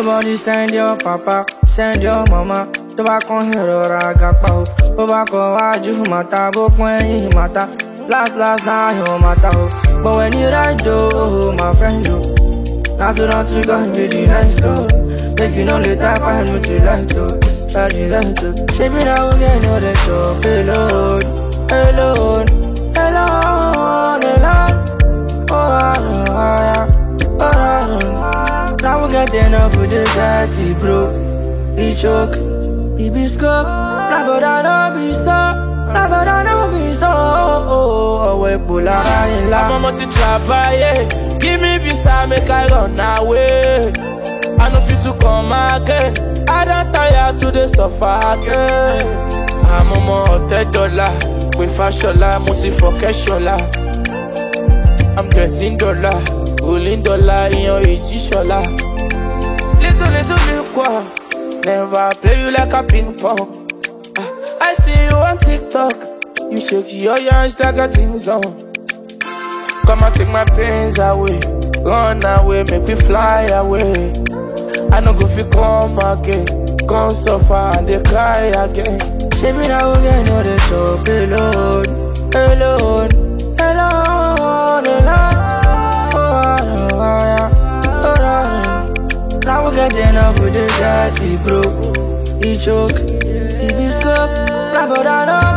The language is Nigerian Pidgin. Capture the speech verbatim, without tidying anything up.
Anybody send your papa, send your mama. To back on hero ragapa. Go back on waju mata, book when you mata. Last last now you mata. But when you ride though, my friend you. Now to not to go be the nice though. Make you know later find me to like though. Shawty like though. Shape it out again, know the top. Alone, alone, alone, alone. Oh, oh, oh, oh, oh. Now we get enough with the dirty bro. He choke, he be scope. Nah, but I know be so. Nah, but I know be so. Oh, oh, oh, we pull out in la. I'm a multi-travailler. Give me visa, make I run away. I know fit to come again. I don't tire to the suffer again. I'm a multi dollar. With fashion, multi for cash. I'm getting dollar, rolling dollar in your shola. Little, little, little, quoi. Never play you like a ping pong. I see you on TikTok. You shake your hands like a ting song. Come and take my pains away. Run away, make me fly away. I no go fi come again. Come suffer and they cry again. Shape it out again, know the top. Alone, alone, alone, alone. Oh, oh, oh, oh, oh. Now we get enough with the dirty bro. He choke, he be scope. Nah, but I know